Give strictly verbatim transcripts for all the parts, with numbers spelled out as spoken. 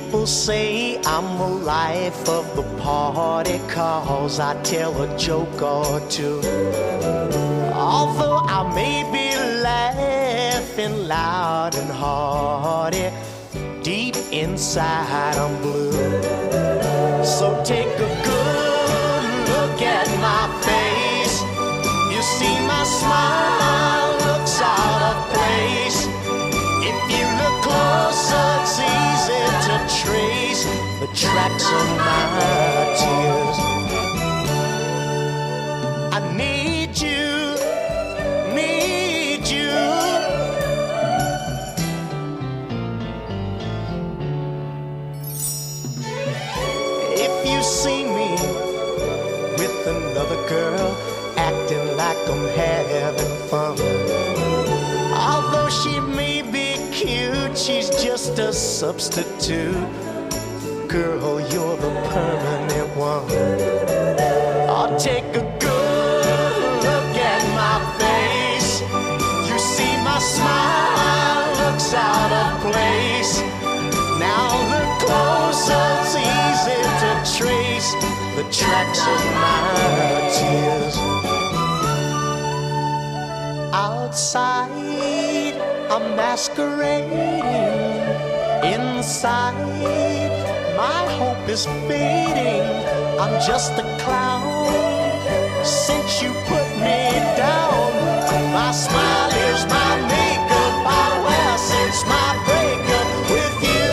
People say I'm the life of the party 'cause I tell a joke or two. Although I may be laughing loud and hearty, deep inside I'm blue. So take a good look at my face. You see my smile looks out of place. If you look closer, it's easy to trace the tracks of my tears. I need you, need you. If you see me with another girl, acting like I'm having fun, although she may be cute, she's just a substitute. Girl, you're the permanent one. I'll take a good look at my face. You see my smile looks out of place. Now look closer, it's easy to trace the tracks of my tears. Outside, I'm masquerading. Inside, my hope is fading. I'm just a clown since you put me down. My smile is my makeup I wear since my breakup with you.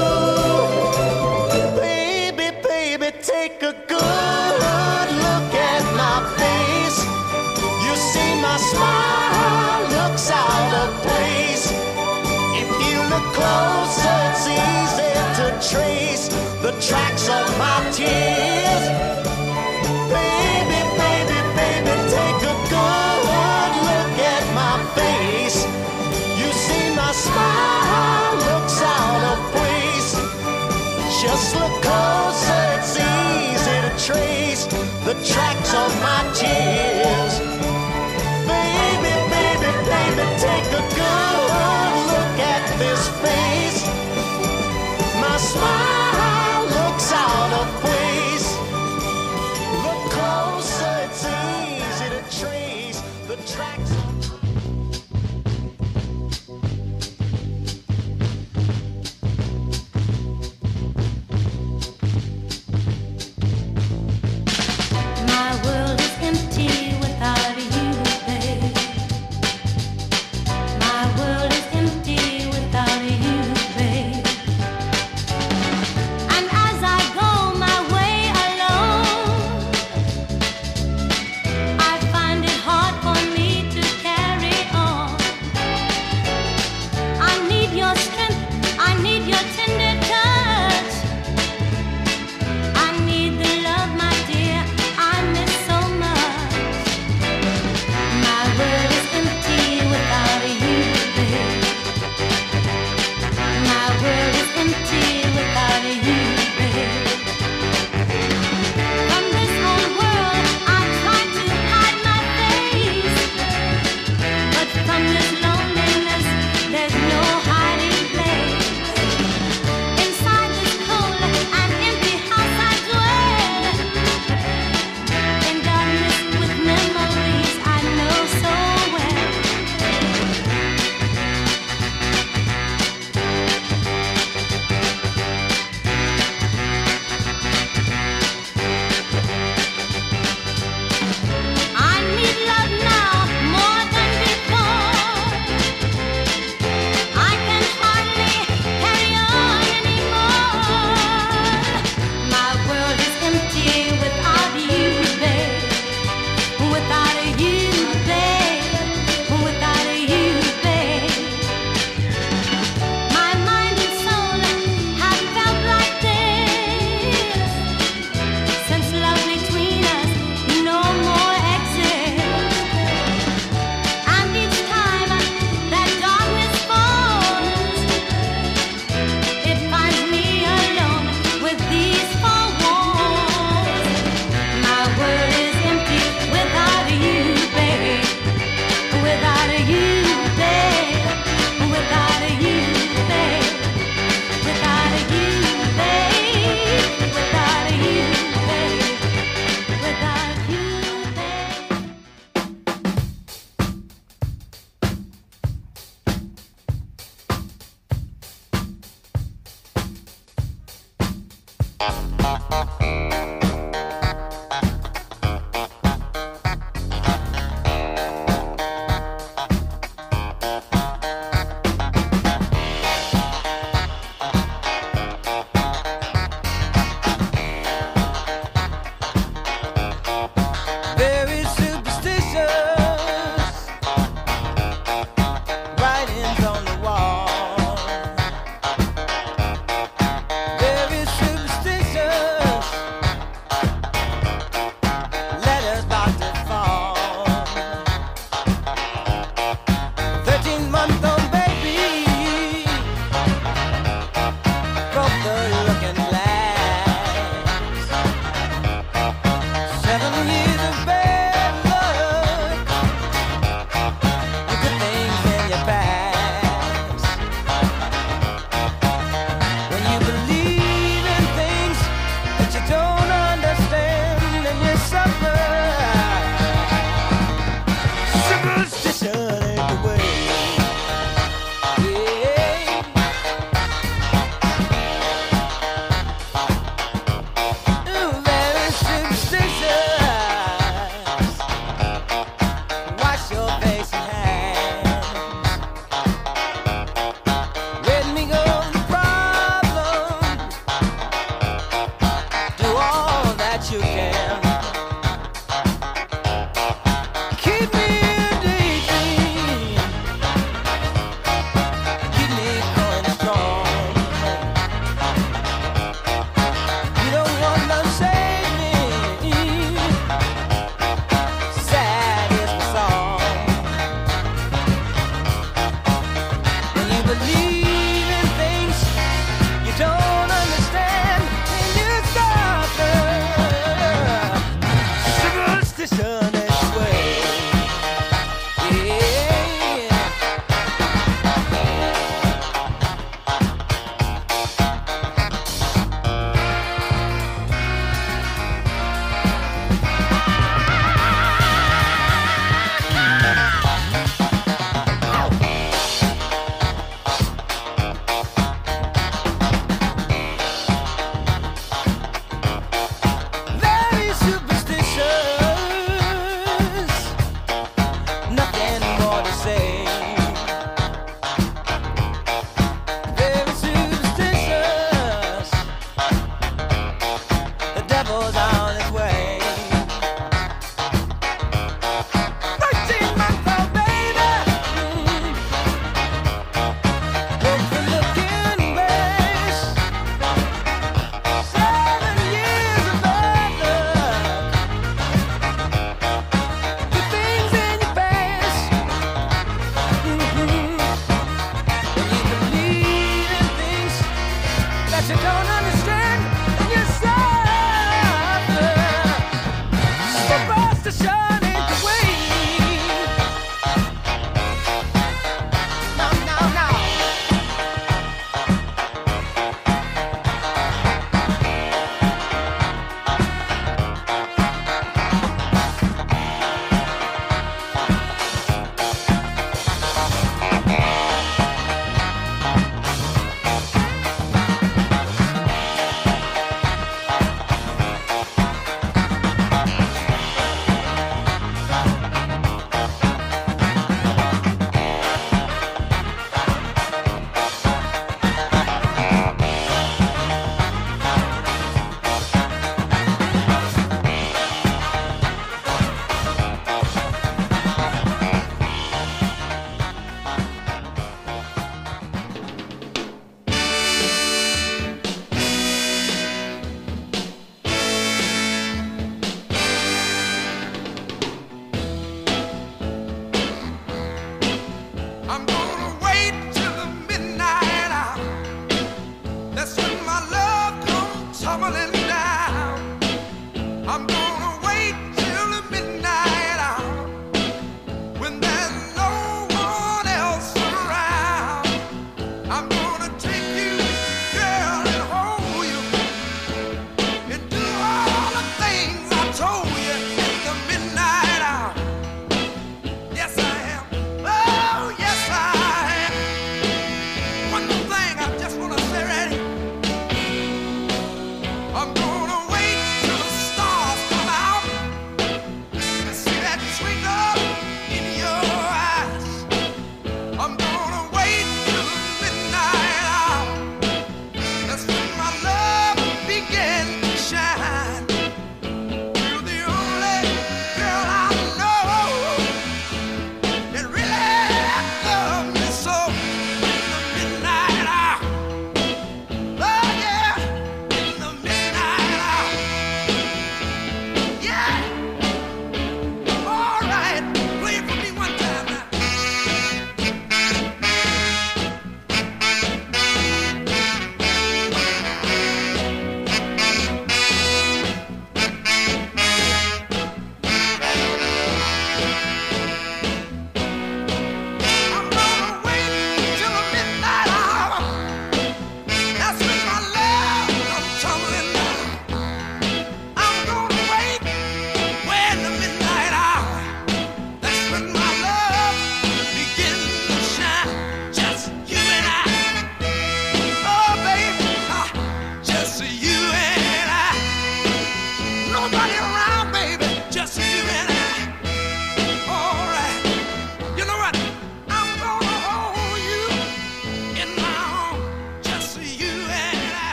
Baby, baby, take a good look at my face. You see my smile looks out of place. If you look closer, it's easy to trace the tracks of my tears. Baby, baby, baby, take a good look at my face. You see my smile looks out of place. Just look closer, it's easy to trace the tracks of my tears. Baby, baby, baby, take a good look at this face. My smile looks out of place. Look closer, it's easy to trace the tracks of my world is empty without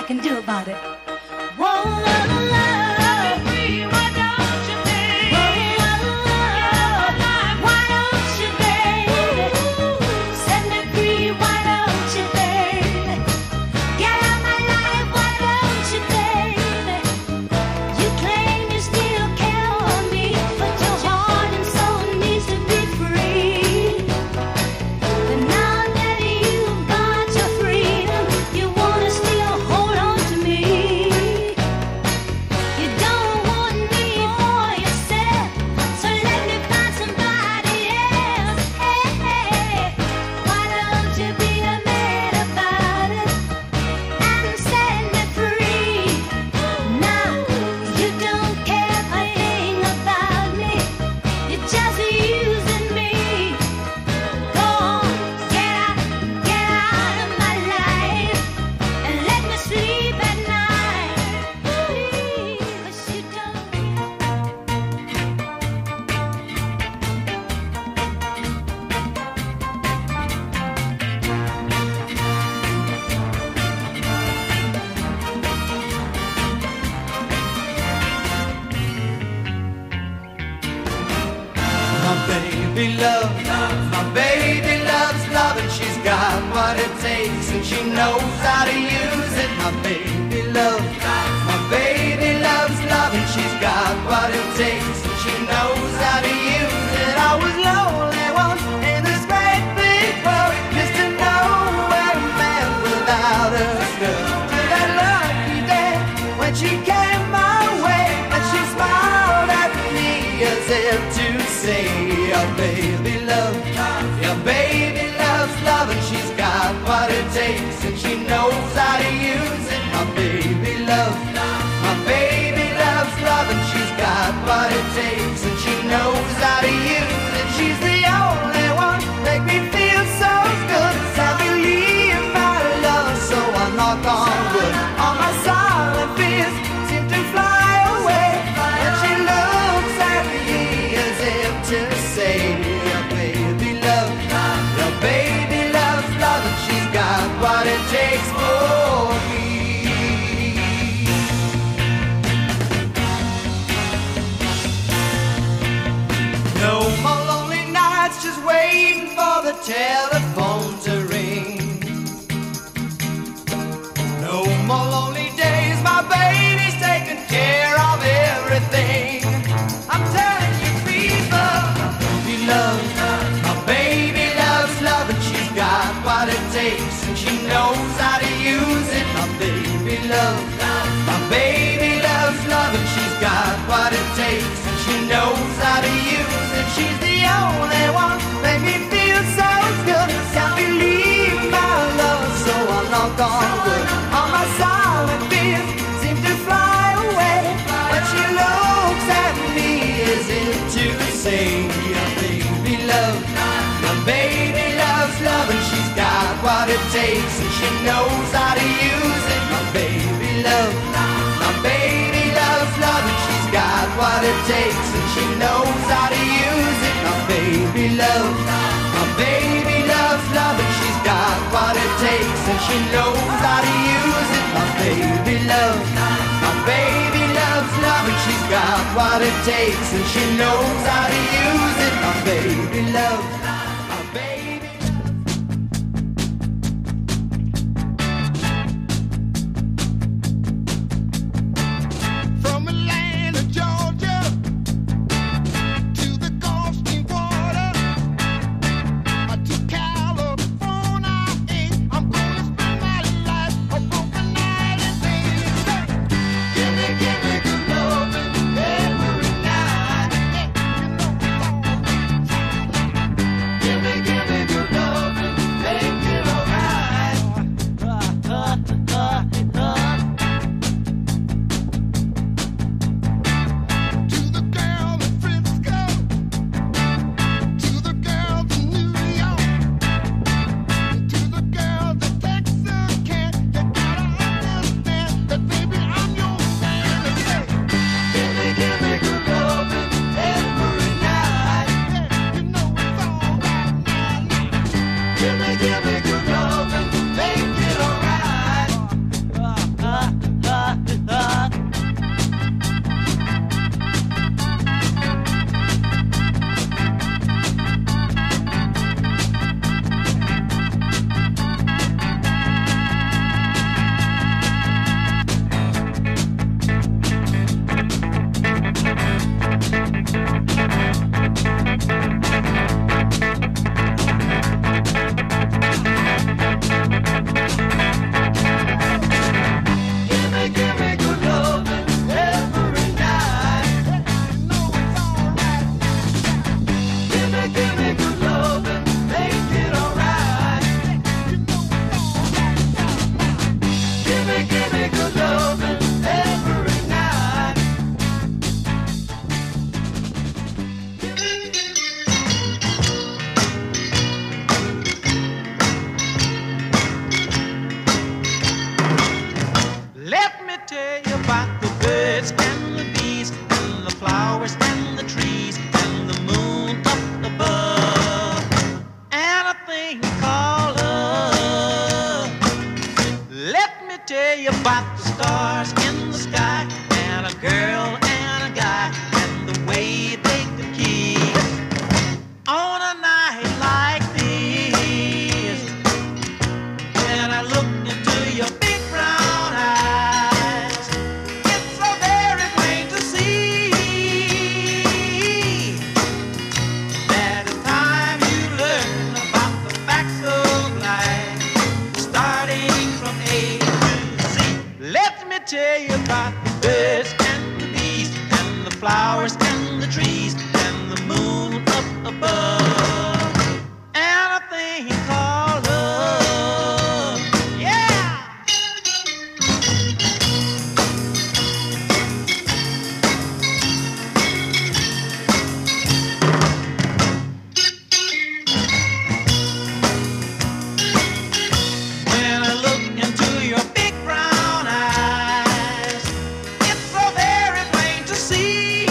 I can do about it. Whoa, love, love. baby love. My baby loves love and she's got what it takes and she knows how to use it. My baby love. My baby loves love and she's got what it takes and she knows how to use it. I was lonely once in this great big world, just to know where a man without a girl. To that lucky day when she came my way and she smiled at me as if to say, your baby love, your baby loves love and she's got what it takes and she knows how to use it. My baby love, my baby loves love and she's got what it takes and she knows how to use it. She's the only one make me feel so good. I believe my love, so I knock on wood. All my silent fears seem to fly away when she looks at me as if to say, your baby love, your baby loves love and she's got what it takes for me. No more lonely nights just waiting for the telephone to ring. No more lonely days, my baby's taking care of everything. I'm telling you people, baby love, my baby loves love and she's got what it takes and she knows how to use it. My baby love, my baby loves love and she's got what it takes and she knows how to use it. She's the only one make me feel so good. Can't believe my love, so I knock on wood. All my silent fears seem to fly away when she looks at me as if to say, your baby love, my baby loves love and she's got what it takes and she knows how to use it. My baby love, my baby loves love and she's got what it takes and she knows how to use it. My baby love, my baby loves love and she's got what it takes and she knows how to use it. My baby love, my baby loves love and she's got what it takes and she knows how to use it. My baby love, my baby. From Atlanta, Georgia, to the Gulf Stream water, to California, I'm gonna spend my life a broken night and day. Give me, give me good loving every night. You know tell you about the stars in the sky, and a girl and a guy, and the way they could kiss on a night like this. When I look into your big brown eyes, it's so very plain to see that it's time you learn about the facts of life, starting from A to Z. Let me tell you about the birds and the bees, and the flowers and the trees, and the moon up above, and a thing called love. Yeah! When I look into your big brown eyes, it's so very plain to see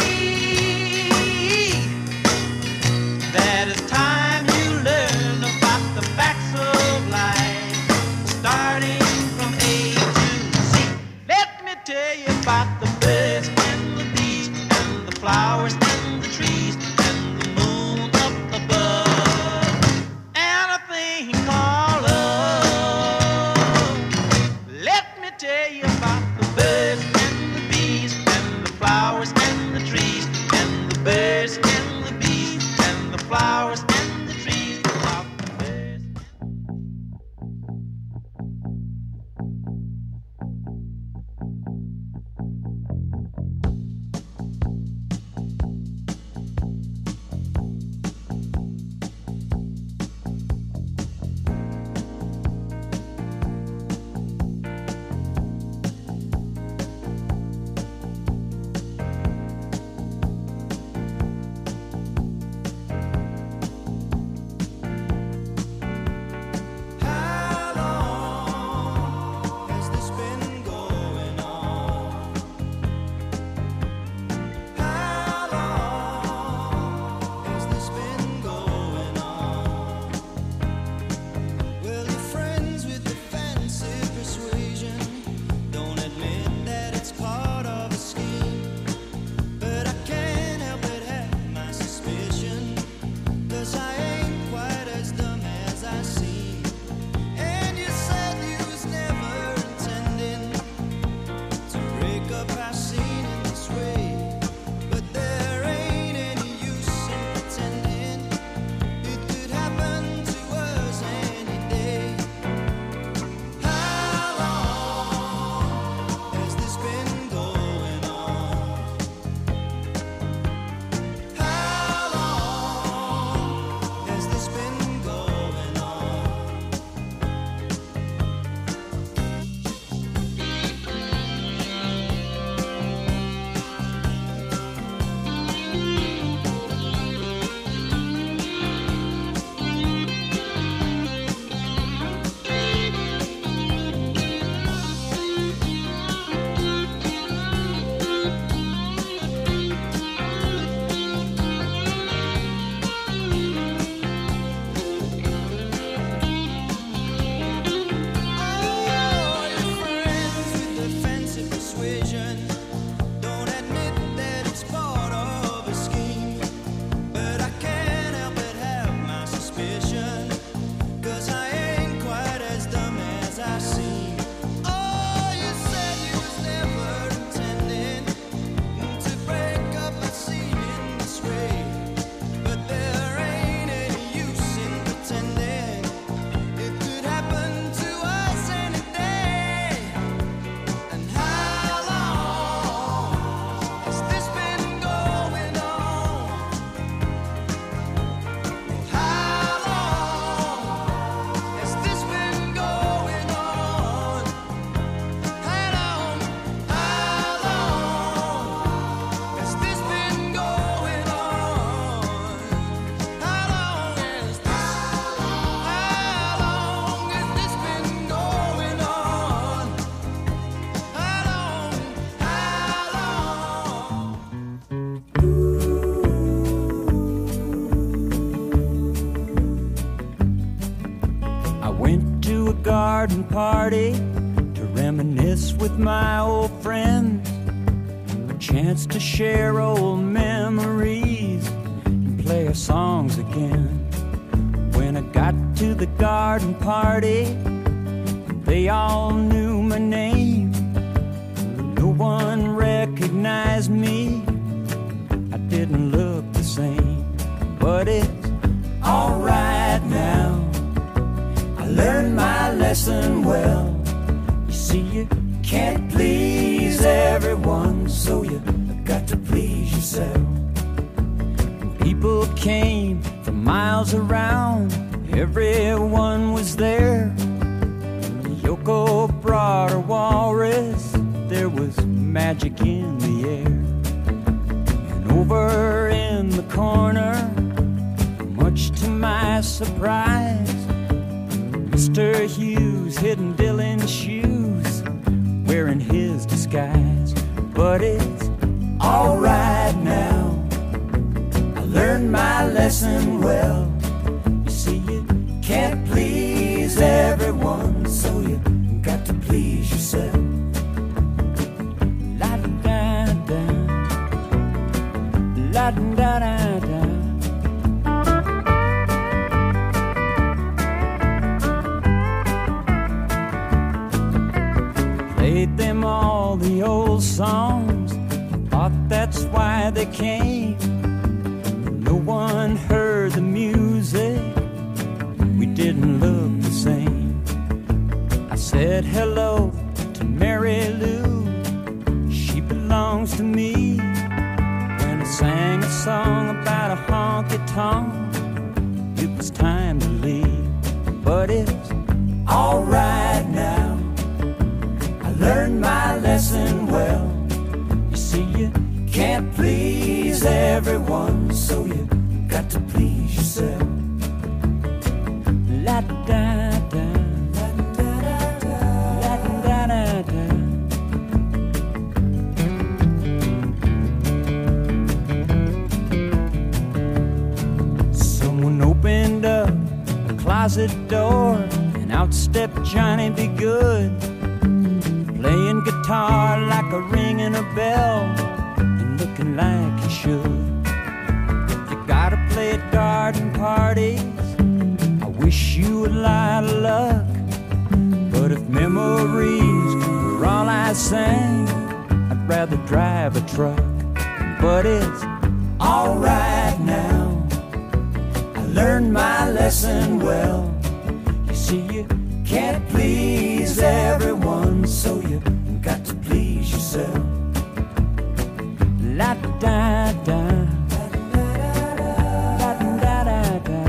that it's time you learn about the facts of life, starting from A to Z. Let me tell you about the birds and the bees, and the flowers and the trees, and the moon up above, and a thing called love. Let me tell you about the birds and the bees, and the flowers and the trees, and the birds and the bees, and the flowers and the trees, about the birds. How long has this been going on? How long has this been going on? Well, your friends with the fancy persuasion don't admit that it's part of a scheme, but I can't help but have my suspicion, 'cause I ain't quite as dumb as I seem. And you said you was never intending to break up our scene in this way, but there ain't any use in pretending. It could happen to us any day. How long has this been going on? How long has this been going on? Oh, your friends with the fancy persuasion don't admit that it's part of a scheme, but I can't help but have my suspicion, 'cause I ain't quite as dumb as I seem. Oh, you said you was never intending to break up a scene in this way, but there ain't any use in pretending. It could happen to us any day. And how long has this been going on? How long has this been going on? How long, how long has this been going on? How long has this, how long has this been going on? How long, how long? I went to a garden party to reminisce reminisce with my old friends, a chance to share old memories and play our songs again. When I got to the garden party, they all knew my name. No one recognized me. I didn't look the same, but it's alright now. I learned my lesson well. You see, you can't please everyone, so you got to please yourself. People came from miles around, everyone was there. Yoko brought her walrus, there was magic in the air. And over in the corner, much to my surprise, Mister Hughes hidden Dylan's shoes, wearing his disguise. But it's alright now, I learned my lesson well. You see, you can't please everyone, so you got to please yourself. La da da, la da da da. Played them all the old songs, thought that's why they came. No one heard the music, we didn't look the same. I said hello to Mary Lou, she belongs to me. When I sang a song about a honky-tonk, it was time to leave. But it's alright now, I learned my lesson well. You see, you can't please everyone, so you got to please yourself. La da da, la da da, la da da da. Someone opened up a closet door, and out stepped Johnny B. Good, playing guitar like a ringing a bell, and looking like he should. You gotta play at garden parties, I wish you a lot of luck. But if memories were all I sang, I'd rather drive a truck. But it's alright now, I learned my lesson well. You see, you can't please everyone, so you got to please yourself. La da da, la da da da.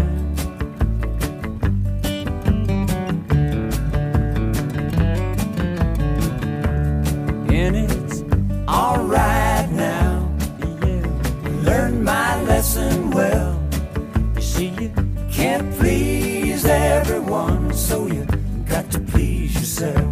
And it's alright now, yeah, learned my lesson well. You see, you can't please everyone, so you got to please yourself.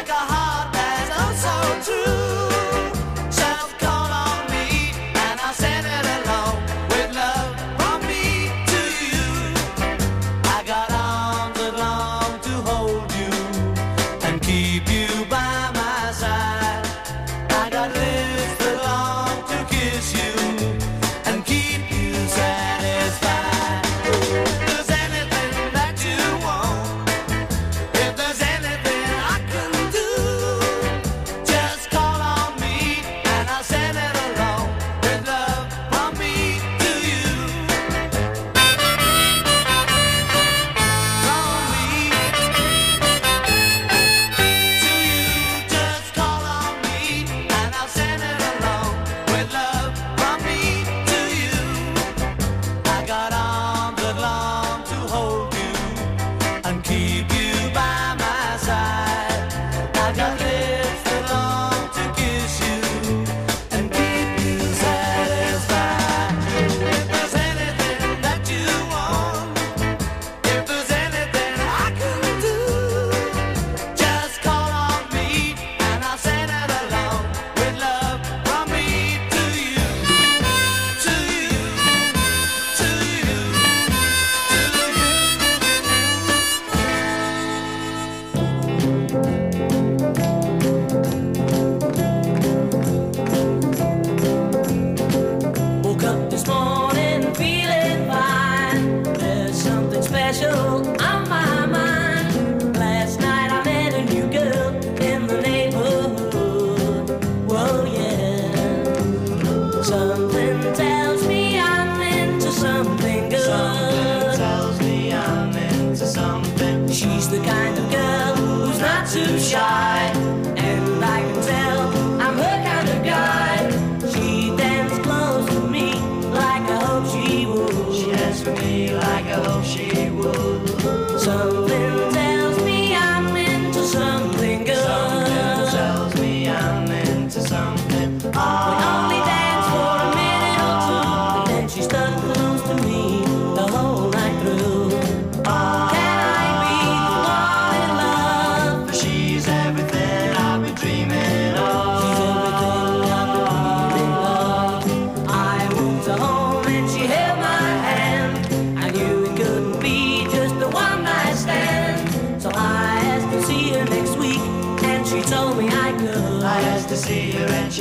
True, so call on me and I'll send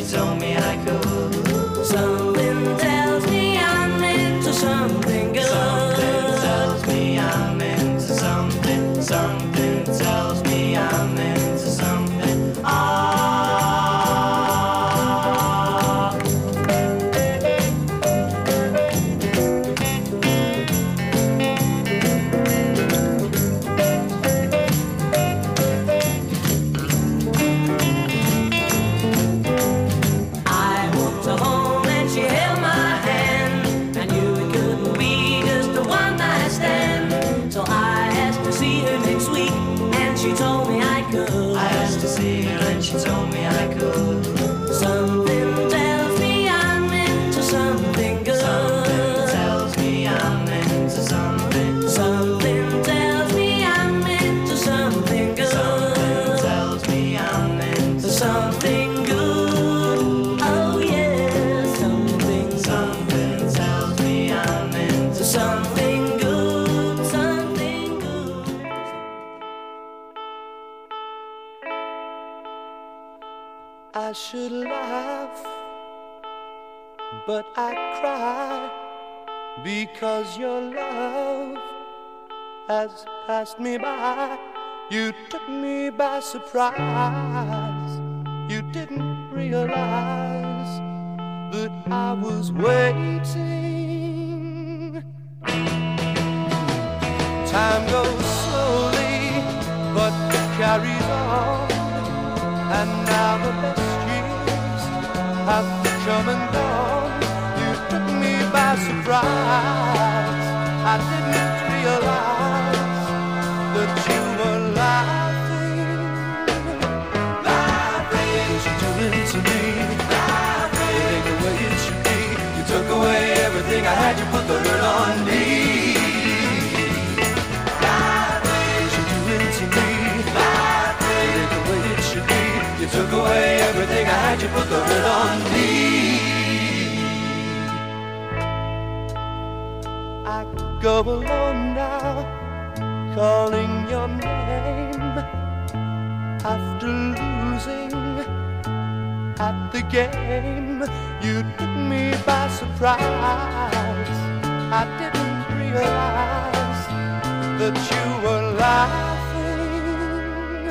she told me I could. Something tells me I'm into something good. Something tells me I'm into something. Something tells me I'm into something. Ah. She told me I could. Something tells me I'm into something good. Something tells me I'm into something. Something tells me I'm into something good. Something tells me I'm into something good. Oh yeah, something. Something tells me I'm into something good. Something good. I should laugh, but I cry, because your love has passed me by. You took me by surprise. You didn't realize that I was waiting. Time goes slowly, but it carries on. And now the best years have come and gone. You took me by surprise. I didn't realize that you were laughing. Laughing, 'cause you're doing to me. Laughing, it ain't the way it should be. You took away everything I had. You put the hurt on me. Laughing, 'cause you're doing to me. Laughing, it ain't the way it should be. You took away everything I had, you put the hurt on me. I go alone now, calling your name. After losing at the game, you took me by surprise. I didn't realize that you were laughing.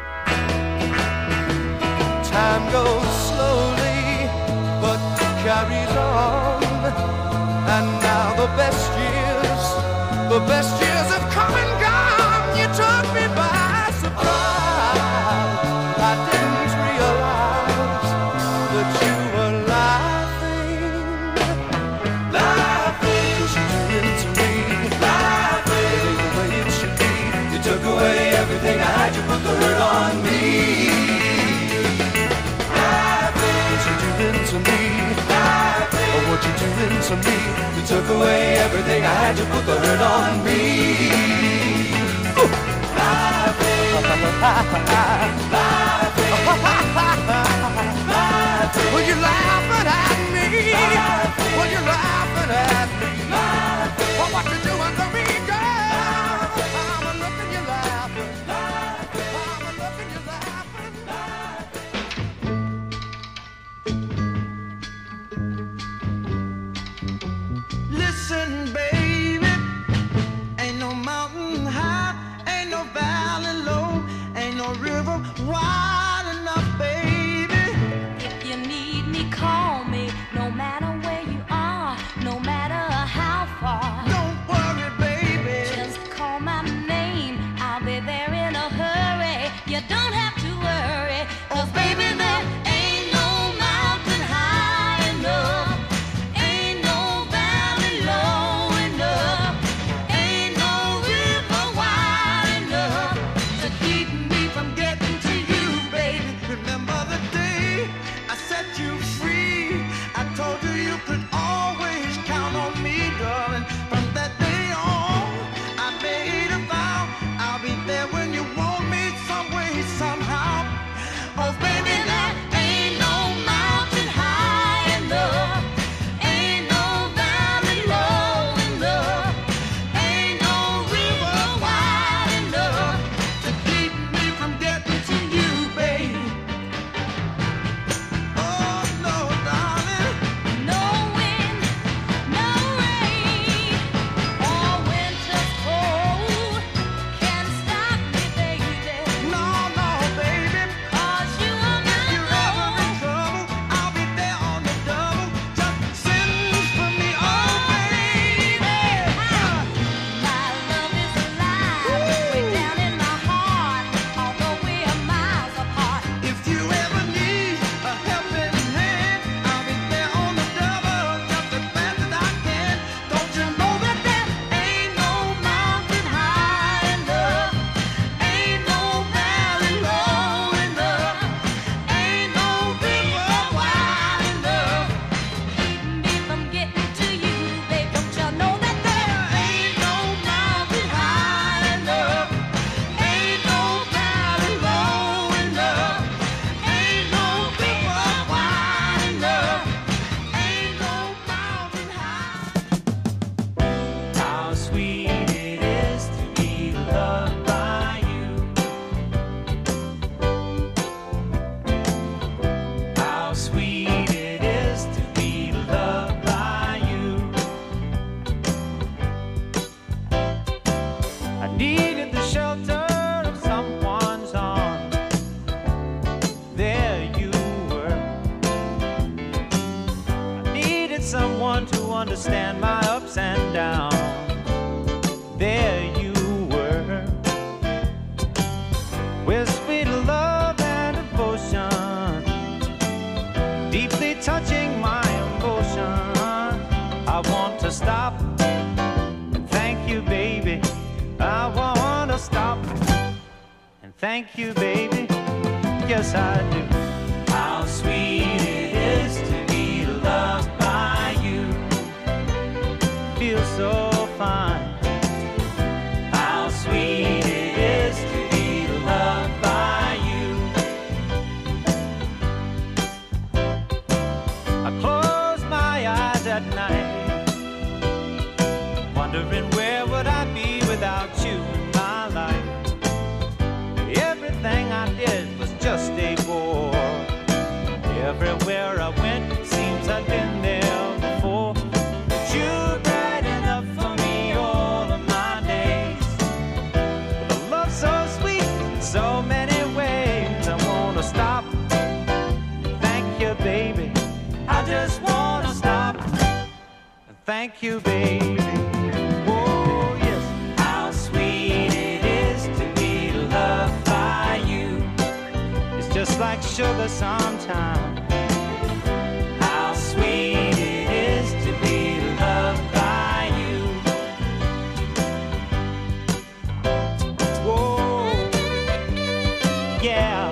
Time goes slowly, but it carries on. And now the best years, the best years have come and gone. You took me by surprise. I didn't realize that you were laughing. Laughing, 'cause you're doing to me. Laughing, it ain't the way it should be. You took away everything I had, you put the hurt on me. To me, oh, what you doing to me? You took away everything I had. You put the hurt on me. Ooh. Laughing, laughing, laughing. Well, you're laughing at me. Laughing. Well, you're laughing at me. Laughing. Well, what you doing to me, girl? I'm a looking, you laughing. Laughing. I'm a looking, you laughing. Listen, baby, ain't no mountain high, ain't no valley low, ain't no river wide. someone to understand my ups and downs. There you were, with sweet love and devotion, deeply touching my emotion. I want to stop and thank you, baby. I want to stop and thank you, baby. Yes, I do. How sweet it is to be loved by you. Feels so fine. How sweet it is to be loved by you. I close my eyes at night, wondering where would I be without you in my life. Everything I did was just a bore. Everywhere I went, it seems I've been there before. But you're bright enough for me all of my days, with a love so sweet in so many ways. I wanna stop, thank you, baby. I just wanna stop, thank you, baby. Oh yes, how sweet it is to be loved by you. It's just like sugar sometimes. How sweet it is to be loved by you. Whoa, yeah.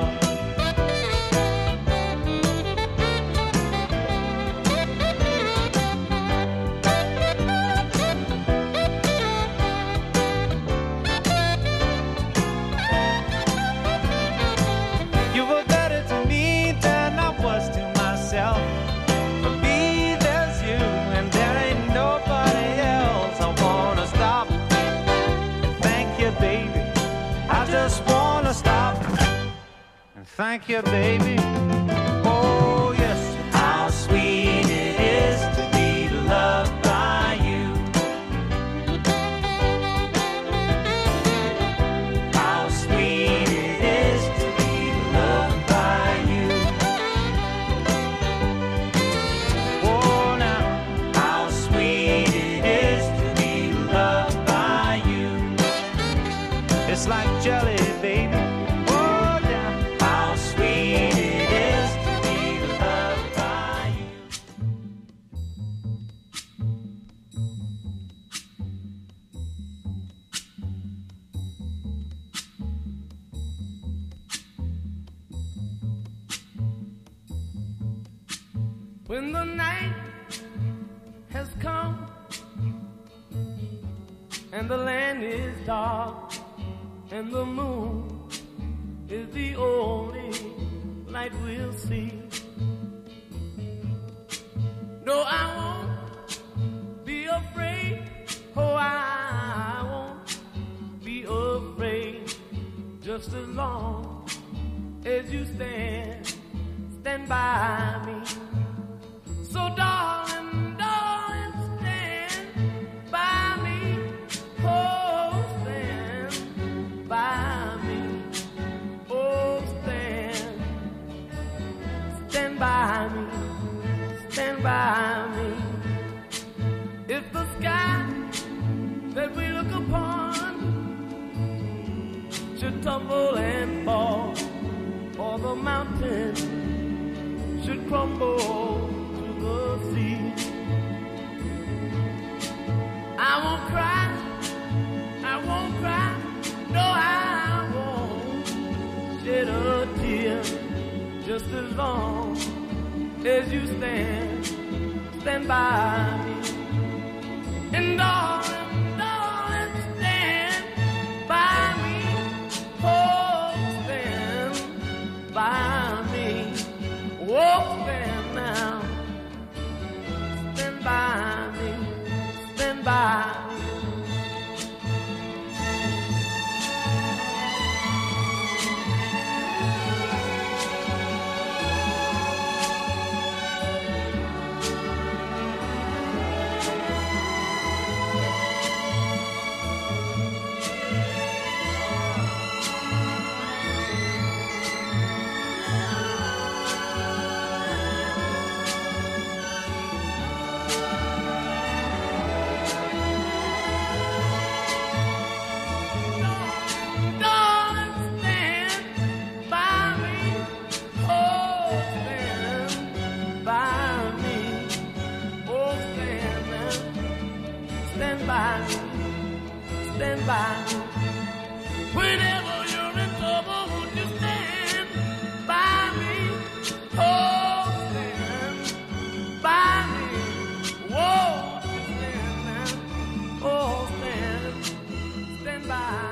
You were better to me than I was to myself. For me, there's you, and there ain't nobody else. I wanna stop and thank you, baby. I just wanna stop and thank you, baby. Oh yes, how sweet it is to be loved by you. How sweet it is to be loved by you. Oh now, how sweet it is to be loved by you. It's like jelly, baby. Oh yeah, how sweet it is to be loved by you. When the night has come and the land is dark and the moon is the only light we'll see. No, I won't be afraid. Oh, I won't be afraid. Just as long as you stand, stand by me. So darling, darling, stand by me. Oh, stand by me. Oh, stand, stand by me. Stand by me. If the sky that we look upon should tumble and fall, or the mountain should crumble to the sea, I won't cry, I won't cry, no, I won't shed a tear. Just as long as you stand, stand by me. And darling, darling, stand by me. Oh, stand by me. Oh, stand now. Stand by me. Stand by me. stand by me, stand by me. Whenever you're in trouble, won't you stand by me? Oh, stand by me. Whoa, stand now. Oh, stand, stand by me.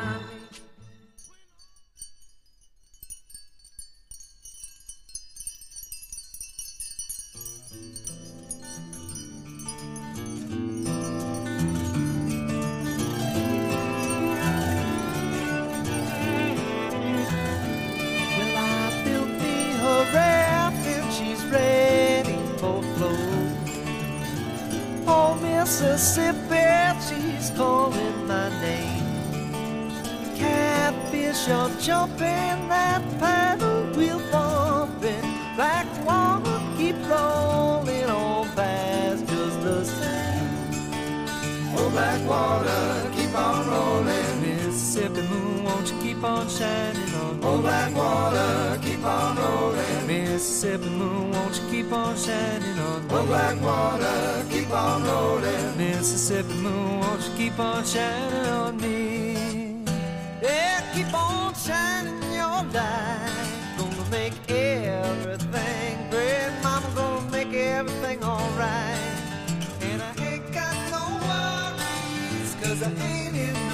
Mississippi, she's calling my name. Catfish are jumping, that paddle wheel bumping. Black water keep rolling on past just the same. Oh, black water keep on rolling. Mississippi moon, won't you keep on shining on me? Oh, black water keep on rolling. Mississippi moon, won't you keep on shining on me? Oh, black water keep on rolling. Mississippi moon, won't you keep on shining on me? Yeah, keep on shining your light. Gonna make everything great. Mama gonna make everything alright. And I ain't got no worries, cause I ain't in